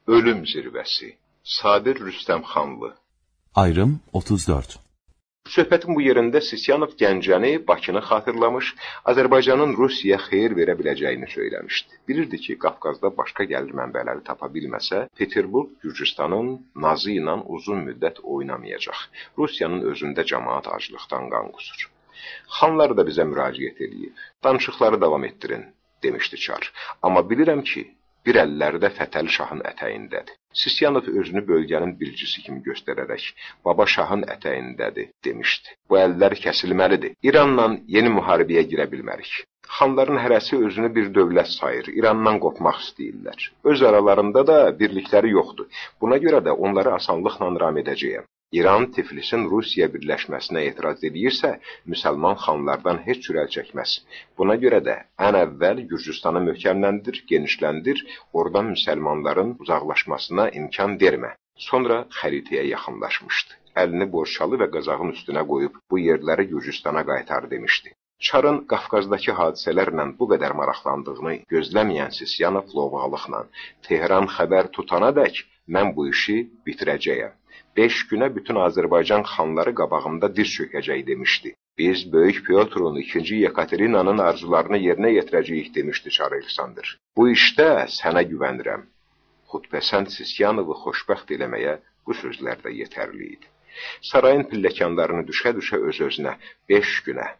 Ölüm zirvəsi. Sabir Rüstəmxanlı. Ayrım 34. Söhbətin bu yerində Sisyanov Gəncəni, Bakını xatırlamış, Azərbaycanın Rusiyaya xeyir verə biləcəyini söyləmişdi. Bilirdi ki, Qafqazda başqa gəlir mənbələri tapa bilməsə, Peterburq Gürcüstanın nazı ilə uzun müddət oynamayacaq. Rusiyanın özündə cəmaat aclıqdan qan qusur. Xanlar da bizə müraciət edib, danışıqları davam etdirin, demişdi Çar. Amma bilirəm ki, bir əllərdə Fətəli Şahın ətəyindədir. Sisyanov özünü bölgənin bilgisi kimi göstərərək, Baba Şahın ətəyindədir, demişdi. Bu əllər kəsilməlidir. İranla yeni müharibəyə girə bilmərik. Xanların hərəsi özünü bir dövlət sayır, İrandan qopmaq istəyirlər. Öz aralarında da birlikləri yoxdur. Buna görə də onları asanlıqla ram edəcəyəm. İran Tiflisin Rusiya birləşməsinə etiraz edirsə, müsəlman xanlardan heç cür əl çəkməz. Buna görə də ən əvvəl Gürcüstanı möhkəmləndir, genişləndir, oradan müsəlmanların uzaqlaşmasına imkan vermə. Sonra xəritəyə yaxınlaşmışdı. Əlini Borçalı və Qazağın üstünə qoyub bu yerləri Gürcüstana qaytar demişdi. Çarın Qafqazdakı hadisələrlə bu qədər maraqlandığını gözləməyən Sisyanov lovğalıqla Tehran xəbər tutanadək mən bu işi bitirəcəyəm. 5 günə bütün Azərbaycan xanları qabağımda diz çökəcək demişdi. Biz Böyük Pyotrun 2. Yekaterinanın arzularını yerinə yetirəcəyik demişdi Çar Aleksandr. Bu işdə sənə güvənirəm. Xudpəsənd Sisyanovu xoşbəxt eləməyə bu sözlər də yetərli idi. Sarayın pilləkanlarını düşə-düşə öz-özünə 5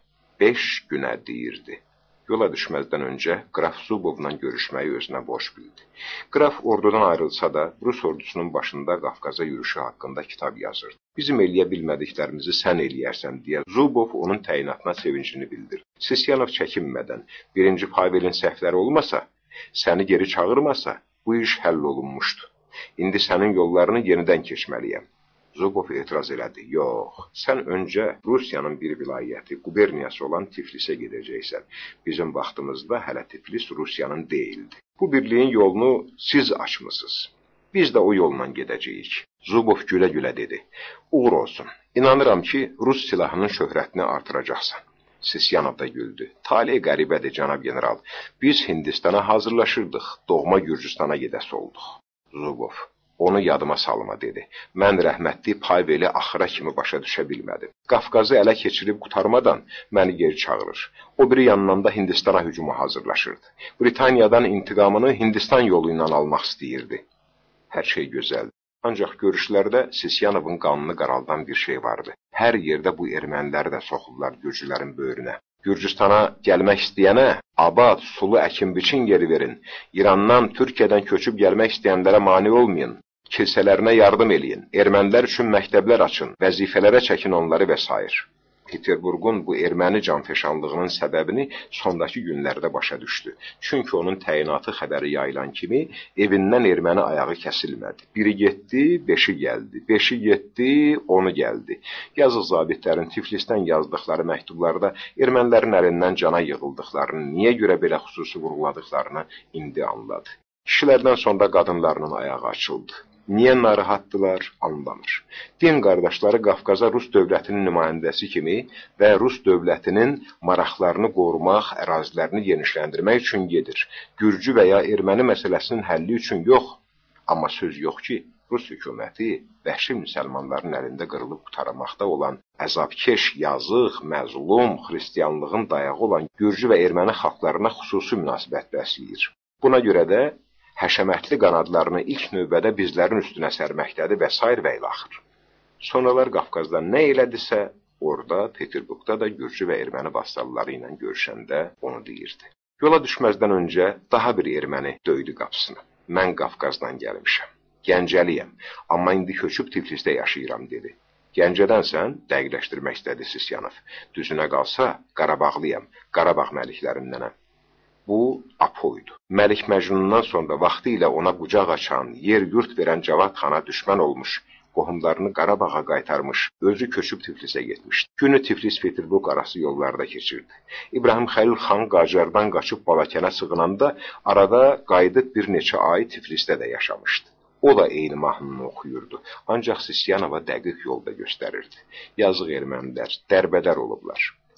günə deyirdi. Yola düşməzdən öncə Qraf Zubovla görüşməyi özünə borc bildi. Qraf ordudan ayrılsa da, Rus ordusunun başında Qafqaza yürüşü haqqında kitab yazırdı. Bizim eləyə bilmədiklərimizi sən eləyərsən deyə Zubov onun təyinatına sevincini bildirdi. Sisyanov çəkinmədən, 1. Pavelin səhvləri olmasa, səni geri çağırmasa, bu iş həll olunmuşdu. İndi sənin yollarını yenidən keçməliyəm. Zubov etiraz elədi. Yox, sən öncə Rusiyanın bir vilayəti, quberniyası olan Tiflisə gedəcəksən. Bizim vaxtımızda hələ Tiflis Rusiyanın deyildi. Bu birliyin yolunu siz açmısınız. Biz də o yolla gedəcəyik. Zubov gülə-gülə dedi. Uğur olsun. İnanıram ki, Rus silahının şöhrətini artıracaqsan. Sisyanov da güldü. Talih qəribədir, cənab general. Biz Hindistana hazırlaşırdıq, doğma Gürcüstana gedəsi olduq. Zubov. Onu yadıma salma, dedi. Mən rəhmətli Paveli axıra kimi başa düşə bilmədim. Qafqazı ələ keçirib qutarmadan məni geri çağırır. O biri yandan da Hindistana hücuma hazırlaşırdı. Britaniyadan intiqamını Hindistan yolu ilə almaq istəyirdi. Hər şey gözəldir. Ancaq görüşlərdə Sisyanovun qanını qaraldan bir şey vardı. Hər yerdə bu erməniləri də soxurlar Gürcülərin böyrünə. Gürcüstana gəlmək istəyənə abad, sulu əkin-biçin yeri verin. İrandan, Türkiyədən köçüb gəlmək istəyənlərə mane olmayın. Kilsələrinə yardım eləyin. Ermənilər üçün məktəblər açın. Vəzifələrə çəkin onları və s. Peterburqun bu erməni canfəşanlığının səbəbini sondakı günlərdə başa düşdü. Çünki onun təyinatı xəbəri yayılan kimi evindən erməni ayağı kəsilmədi. Biri getdi, 5-i gəldi. 5-i getdi, 10-u gəldi. Yazıq zabitlərin Tiflisdən yazdıqları məktublarda ermənilərin əlindən cana yığıldıqlarını, niyə görə belə xüsusi vurğuladıqlarını indi anladı. Kişilərdən sonra qadınlarının ayağı açıldı. Niyə narahatdılar, anlamır. Din qardaşları Qafqaza Rus dövlətinin nümayəndəsi kimi və Rus dövlətinin maraqlarını qorumaq, ərazilərini genişləndirmək üçün gedir. Gürcü və ya erməni məsələsinin həlli üçün yox. Amma söz yox ki, Rus hökuməti vəhşi müsəlmanların əlində qırılıb qurtarmaqda olan əzabkeş, yazıq, məzlum, xristianlığın dayağı olan Gürcü və erməni xalqlarına xüsusi münasibət bəsləyir. Buna görə də həşəmətli qanadlarını ilk növbədə bizlərin üstünə sərməkdədir və s. və ilaxır. Sonralar Qafqazda nə elədisə, orada, Peterburqda da Gürcü və erməni vassalları ilə görüşəndə onu deyirdi. Yola düşməzdən öncə daha bir erməni döydü qapısını. Mən Qafqazdan gəlmişəm. Gəncəliyəm, amma indi köçüb Tiflisdə yaşayıram, dedi. Gəncədənsən, dəqiqləşdirmək istədi Sisyanov. Düzünə qalsa, Qarabağlıyam, Qarabağ məliklərindənəm. Bu, Apoydu. Məlik Məcnundan sonra vaxtı ilə ona qucaq açan, yer-yurt verən Cavad xana düşmən olmuş, qohumlarını Qarabağa qaytarmış, özü köçüb Tiflisə getmişdi. Günü Tiflis-Peterburq arası yollarda keçirdi. İbrahim Xəlil xan Qacardan qaçıb Balakənə sığınanda arada qayıdıb bir neçə ay Tiflisdə də yaşamışdı. O da eyni mahnını oxuyurdu, ancaq Sisyanova dəqiq yolda göstərirdi. Yazıq ermənilər, dərbədər olublar.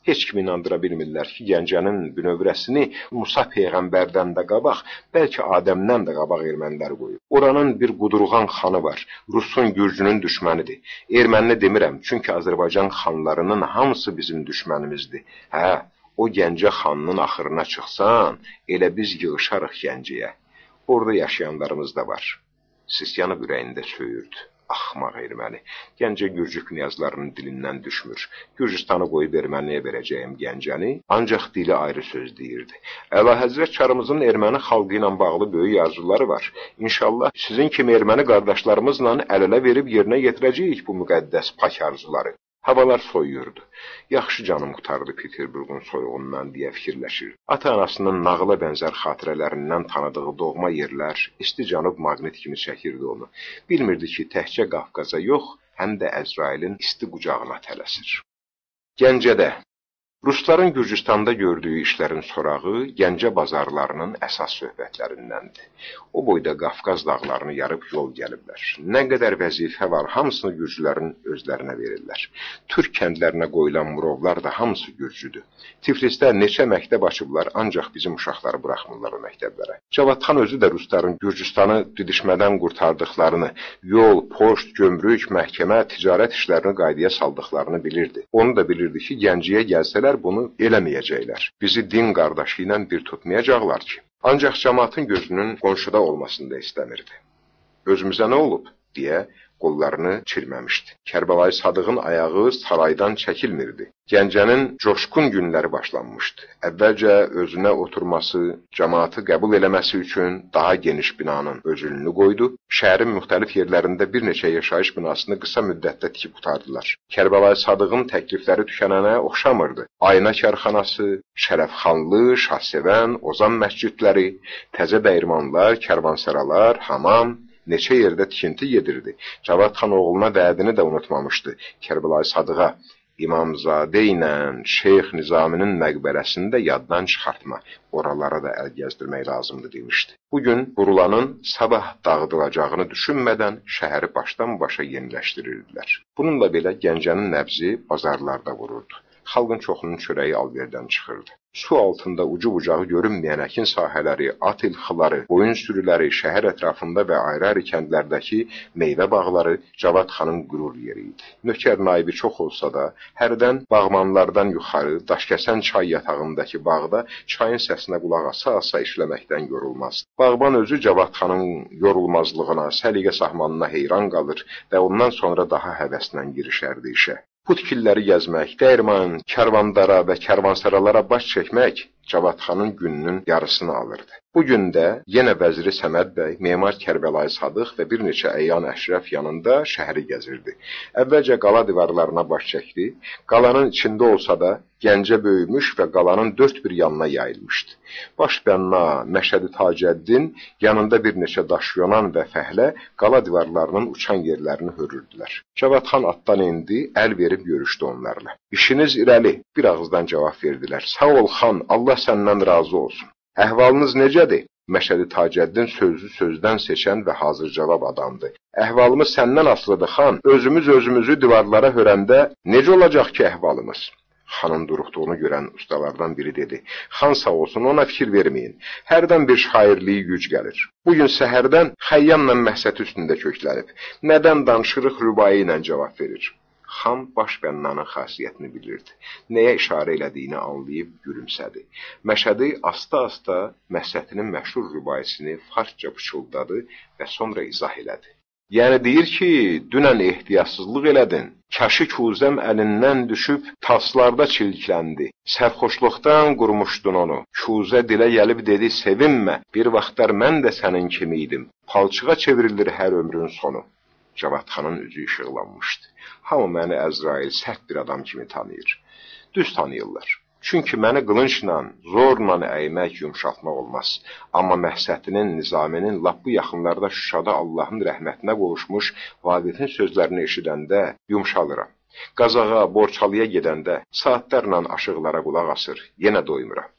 Heç kimi inandıra bilmirlər ki, Gəncənin bünövrəsini Musa Peyğəmbərdən də qabaq, bəlkə Adəmdən də qabaq ermənilər qoyub. Oranın bir qudurğan xanı var, Rusun, Gürcünün düşmənidir. Ermənini demirəm, çünki Azərbaycan xanlarının hamısı bizim düşmənimizdir. Hə, o Gəncə xanının axırına çıxsan, elə biz yığışarıq Gəncəyə. Orada yaşayanlarımız da var. Sisyanov ürəyində söyürdü. Axmaq erməni. Gəncə Gürcü knyazlarının dilindən düşmür. Gürcüstanı qoyub erməniyə verəcəyim Gəncəni, ancaq dili ayrı söz deyirdi. Əlahəzrət Çarımızın erməni xalqı ilə bağlı böyük arzuları var. İnşallah sizin kimi erməni qardaşlarımızla əl-ələ verib yerinə yetirəcəyik bu müqəddəs pak arzuları. Havalar soyuyurdu. Yaxşı canım qutardı Peterburqun soyuğundan deyə fikirləşir. Ata-anasının nağıla bənzər xatirələrindən tanıdığı doğma yerlər, isti cənub maqnit kimi çəkirdi onu. Bilmirdi ki, təkcə Qafqaza yox, həm də Əzrailin isti qucağına tələsir. Gəncədə Rusların Gürcüstanda gördüyü işlərin sorağı Gəncə bazarlarının əsas söhbətlərindəndir. O boyda Qafqaz dağlarını yarıb yol gəliblər. Nə qədər vəzifə var, hamısını gürcülərin özlərinə verirlər. Türk kəndlərinə qoyulan murovlar da hamısı gürcüdür. Tiflisdə neçə məktəb açıblar, ancaq bizim uşaqları buraxmırlar o məktəblərə. Cavadxan özü də Rusların Gürcüstanı didişmədən qurtardıqlarını, yol, poçt, gömrük, məhkəmə, ticarət işlərini qaydaya saldıqlarını bilirdi. Onu da bilirdi ki, Gəncəyə gəlsələr bunu eləməyəcəklər. Bizi din qardaşı ilə bir tutmayacaqlar ki. Ancaq cəmaatın gözünün qonşuda olmasını da istəmirdi. Özümüzə nə olub, deyə qollarını çirməmişdi. Kərbəlayı Sadığın ayağı saraydan çəkilmirdi. Gəncənin coşqun günləri başlanmışdı. Əvvəlcə özünə oturması, cəmaatı qəbul eləməsi üçün daha geniş binanın özülünü qoydu. Şəhərin müxtəlif yerlərində bir neçə yaşayış binasını qısa müddətdə tikib qutardılar. Kərbəlayı Sadığın təklifləri tükənənə oxşamırdı. Ayna kərxanası, Şərəfxanlı, Şahsevən, Ozan məscidləri, təzə dəyirmanlar, kərvansaralar, hamam, neçə yerdə tikinti yedirdi. Cavadxan oğluna vədini də unutmamışdı. Kərbəlayı Sadığa, İmamzadə ilə Şeyx Nizaminin məqbərəsini də yaddan çıxartma, oralara da əl gəzdirmək lazımdır demişdi. Bugün qurulanın sabah dağıdılacağını düşünmədən şəhəri başdan başa yeniləşdirirdilər. Bununla belə Gəncənin nəbzi bazarlarda vururdu. Xalqın çoxunun çörəyi alverdən çıxırdı. Su altında ucu-bucağı görünməyən əkin sahələri, at ilxıları, qoyun sürüləri, şəhər ətrafında və ayrı-ayrı kəndlərdəki meyvə bağları Cavadxanın qürur yeri idi. Nökər naibi çox olsa da, hərdən bağmanlardan yuxarı, Daşkəsən çay yatağındakı bağda çayın səsinə qulaq asa-asa işləməkdən yorulmazdı. Bağban özü Cavadxanın yorulmazlığına, səliqə-sahmanına heyran qalır və ondan sonra daha həvəslə girişərdi işə. Bu tikilləri gəzmək, dəyirman, kərvandara və kərvansaralara baş çəkmək Cavadxanın gününün yarısını alırdı. Bu gün də yenə vəziri Səməd bəy, memar Kərbəlayı Sadıq və bir neçə əyyan əşrəf yanında şəhəri gəzirdi. Əvvəlcə qala divarlarına baş çəkdi. Qalanın içində olsa da Gəncə böyümüş və qalanın dörd bir yanına yayılmışdı. Başbənna Məşədi Tacəddin yanında bir neçə daşyonan və fəhlə qala divarlarının uçan yerlərini hörürdülər. Cavadxan atdan indi, əl verib görüşdü onlarla. İşiniz irəli, bir ağızdan cavab verdilər. Sağ ol xan, Allah səndən razı olsun. Əhvalınız necədir? Məşədi Tacəddin sözü sözdən seçən və hazır cavab adamdı. Əhvalımız səndən asılıdır xan. Özümüzü divarlara hörəndə necə olacaq ki əhvalımız? Xanın duruqduğunu görən ustalardan biri dedi. Xan sağ olsun, ona fikir verməyin. Hərdən bir şairliyi güc gəlir. Bugün səhərdən Xəyyamla Məhsət üstündə köklənib. Nədən danışırıq rübai ilə cavab verir. Xan başbənnanın xasiyyətini bilirdi. Nəyə işarə elədiyini anlayıb gülümsədi. Məşədi asta-asta Məhsətinin məşhur rübaisini farsça pıçıldadı və sonra izah elədi. Yəni deyir ki, dünən ehtiyatsızlıq elədin. Kaşı kuzəm əlindən düşüb taslarda çilkləndi. Sərxoşluqdan qurmuşdun onu. Kuzə dilə gəlib dedi, sevinmə. Bir vaxtlar mən də sənin kimi idim. Palçığa çevrilir hər ömrün sonu. Cavadxanın üzü işıqlanmışdı. Hamı məni Əzrail sərt bir adam kimi tanıyır. Düz tanıyırlar. Çünki məni qılınçla, zorla əymək, yumşaltmaq olmaz. Amma Məhsətinin, Nizaminin lap bu yaxınlarda Şuşada Allahın rəhmətinə qovuşmuş Vaqifin sözlərini eşidəndə yumşalıram. Qazağa, Borçalıya gedəndə saatlərlə aşıqlara qulaq asır, yenə doymuram.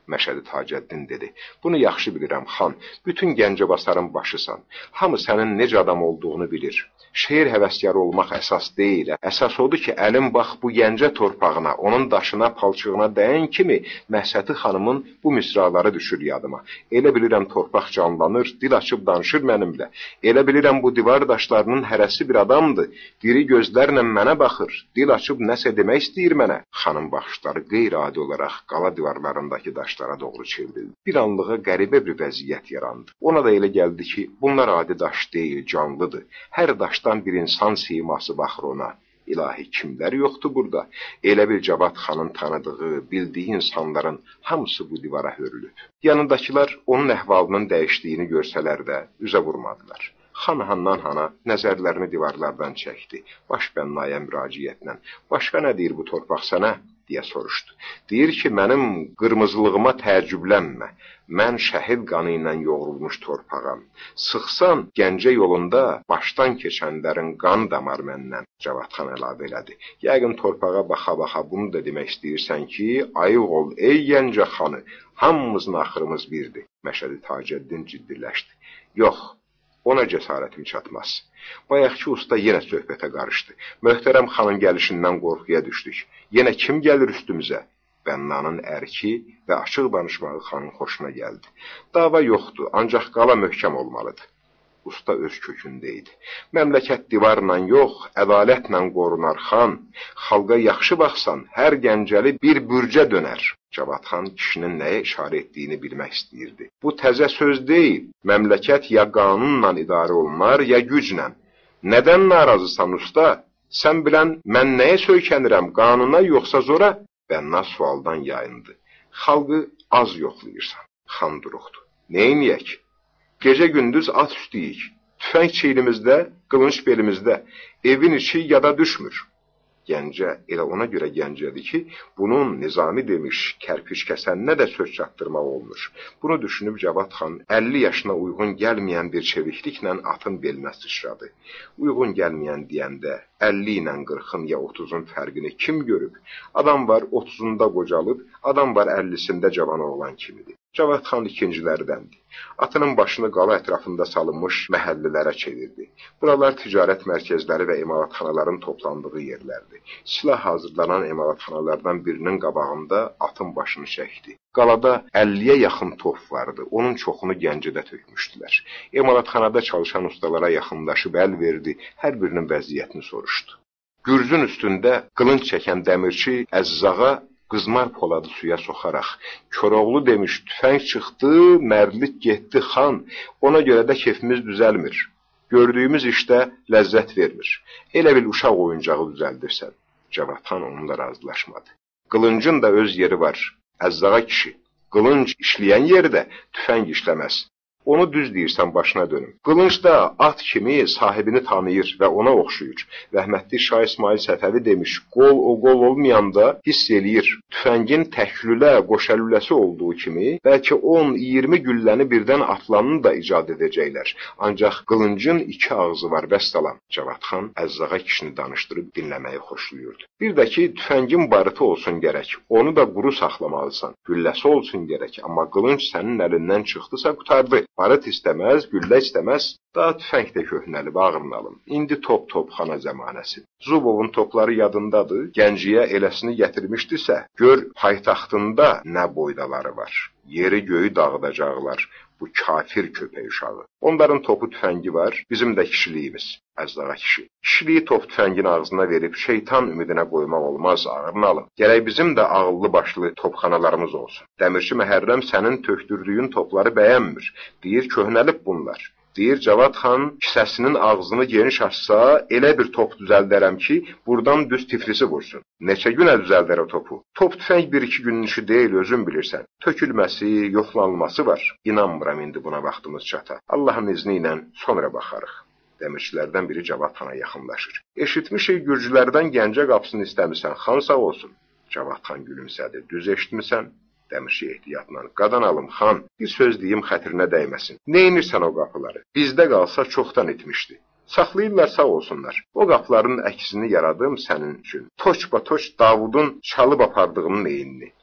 Məşədi Tacəddin dedi. Bunu yaxşı bilirəm, xan. Bütün Gəncəbasarın başısan. Hamı sənin necə adam olduğunu bilir. Şeir həvəskarı olmaq əsas deyil. Əsas odur ki, əlim bax bu Gəncə torpağına, onun daşına, palçığına dəyən kimi Məhsəti xanımın bu misraları düşür yadıma. Elə bilirəm torpaq canlanır, dil açıb danışır mənimlə. Elə bilirəm bu divar daşlarının hərəsi bir adamdır. Diri gözlərlə mənə baxır, dil açıb nəsə demək istəyir mənə. Xanım baxışları qeyri-adi olaraq qala divarlarındakı daşlara doğru çevrildi. Bir anlığa qəribə bir vəziyyət yarandı. Ona da elə gəldi ki, bunlar adi daş deyil, canlıdır. Hər daşdan bir insan siması baxır ona. İlahi, kimlər yoxdur burada? Elə bir Cavad xanın tanıdığı, bildiyi insanların hamısı bu divara hörülüb. Yanındakılar onun əhvalının dəyişdiyini görsələr də üzə vurmadılar. Xan handan-hana nəzərlərini divarlardan çəkdi. Başbənnaya müraciətlə. Başqa nə deyir bu torpaq sənə? Deyə soruşdu. Deyir ki, mənim qırmızılığıma təəccüblənmə. Mən şəhid qanı ilə yoğrulmuş torpağam. Sıxsan Gəncə yolunda başdan keçənlərin qan damar məndən. Cavad xan əlavə elədi. Yəqin torpağa baxa-baxa bunu da demək istəyirsən ki, ayıq ol ey Gəncə xanı, hamımızın axırımız birdir. Məşədi Tacəddin ciddiləşdi. Yox, ona cəsarətim çatmaz. Bayaqki usta yenə söhbətə qarışdı. Möhtərəm xanın gəlişindən qorxuya düşdük. Yenə kim gəlir üstümüzə? Bənnanın ərki və açıq danışmağı xanın xoşuna gəldi. Dava yoxdur, ancaq qala möhkəm olmalıdır. Usta öz kökündə idi. Məmləkət divarla yox, ədalətlə qorunar xan. Xalqa yaxşı baxsan, hər Gəncəli bir bürcə dönər. Cavad xan kişinin nəyə işarə etdiyini bilmək istəyirdi. Bu təzə söz deyil. Məmləkət ya qanunla idarə olunar, ya güclə. Nədən narazısan usta? Sən bilən, mən nəyə söykənirəm, qanuna yoxsa zora? Bənna sualdan yayındı. Xalqı az yoxlayırsan. Xan duruxdu. Neyniyək? Gecə-gündüz at üstəyik. Tüfəng çiynimizdə, qılınc belimizdə. Evin içi yada düşmür. Gəncə elə ona görə Gəncədir ki, bunun Nizami demiş, kərpiç kəsəninə də söz çatdırmaq olmuş. Bunu düşünüb Cavad xan 50 yaşına uyğun gəlməyən bir çevikliklə atın belinə sıçradı. Uyğun gəlməyən deyəndə 50 ilə 40-ın ya 30-un fərqini kim görüb? Adam var 30-unda qocalıb, adam var 50-sində cavan oğlan kimidir. Cavad xan ikincilərdəndir. Atının başını qala ətrafında salınmış məhəllələrə çevirdi. Buralar ticarət mərkəzləri və emalatxanaların toplandığı yerlərdir. Silah hazırlanan emalatxanalardan birinin qabağında atın başını çəkdi. Qalada 50-yə yaxın top vardı. Onun çoxunu Gəncədə tökmüşdülər. Emalatxanada çalışan ustalara yaxınlaşıb əl verdi. Hər birinin vəziyyətini soruşdu. Gürzün üstündə qılınc çəkən dəmirçi Əzzağa qızmar poladı suya soxaraq, Koroğlu demiş, tüfəng çıxdı, mərdlik getdi xan, ona görə də kefimiz düzəlmir. Gördüyümüz işdə ləzzət vermir. Elə bil uşaq oyuncağı düzəldirsən. Cavad xan onunla razılaşmadı. Qılıncın da öz yeri var. Əzzağa kişi, qılınc işləyən yerdə tüfəng işləməz. Onu düz deyirsən başına dönüm. Qılınc da at kimi sahibini tanıyır və ona oxşuyur. Rəhmətli Şah İsmail Səfəvi demiş, qol o qol olmayanda hiss eləyir. Tüfəngin təklülə, qoşəlüləsi olduğu kimi, bəlkə 10-20 gülləni birdən atlanını da icad edəcəklər. Ancaq qılıncın 2 ağzı var, vəssalam. Cavad xan Əzzağa kişini danışdırıb dinləməyi xoşlayırdı. Bir də ki, tüfəngin barıtı olsun gərək. Onu da quru saxlamalısan. Gülləsi olsun gərək. Amma qılınc sənin əlindən çıxdısa qutardı. Barıt istəməz, güllə istəməz, daha tüfəng də köhnəlib ağırnalım. İndi top-topxana zəmanəsi. Zubovun topları yadındadır, Gənciyə eləsini gətirmişdisə, gör paytaxtında nə boydaları var. Yeri göyü dağıdacaqlar, bu kafir köpək uşağı. Onların topu tüfəngi var, bizim də kişiliyimiz. Əzzağa kişi. Kişiliyi top tüfəngin ağzına verib şeytan ümidinə qoymaq olmaz, ağırnalım. Gərək bizim də ağıllı başlı topxanalarımız olsun. Dəmirçi Məhərrəm sənin tökdürdüyün topları bəyənmir. Deyir, köhnəlib bunlar. Deyir, Cavad xan kisəsinin ağzını geniş açsa, elə bir top düzəldərəm ki, buradan düz Tiflisi vursun. Neçə günə düzəldər o topu? Top tüfəng 1-2 günün işi deyil, özün bilirsən. Tökülməsi, yoxlanılması var. İnanmıram indi buna vaxtımız çata. Allahın izni ilə sonra baxarıq. Dəmirçilərdən biri Cavad xana yaxınlaşır. Eşitmişik, Gürcülərdən Gəncə qapısını istəmirsən, xan sağ olsun. Cavad xan gülümsədi. Düz eşitmirsən? Dəmirçi ehtiyatla. Qadan alım, xan, bir söz deyim xətrinə dəyməsin. Neynirsən o qapıları? Bizdə qalsa çoxdan etmişdi. Saxlayırlar, sağ olsunlar. O qapıların əksini yaradım sənin üçün. Toç-batoç Davudun çalıb apardığının eyinini.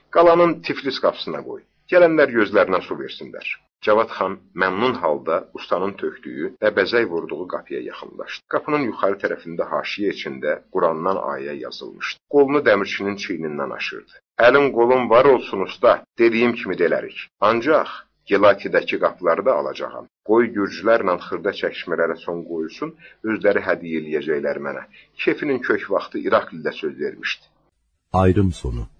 Qalanın Tiflis qapısına qoy. Gələnlər gözlərinə su versinlər. Cavad xan məmnun halda ustanın tökdüyü və bəzək vurduğu qapıya yaxınlaşdı. Qapının yuxarı tərəfində haşiyə içində Qurandan ayə yazılmışdı. Qolunu dəmirçinin çiynindən aşırdı. Əlin qolun var olsun usta, dediyim kimi dələrik. Ancaq Gelakidəki qapıları da alacağam. Qoy gürcülərlə xırda çəkişmələrə son qoyulsun, özləri hədiyyə eləyəcəklər mənə. Kefinin kök vaxtı İraklidə söz vermişdi. Ayrım sonu.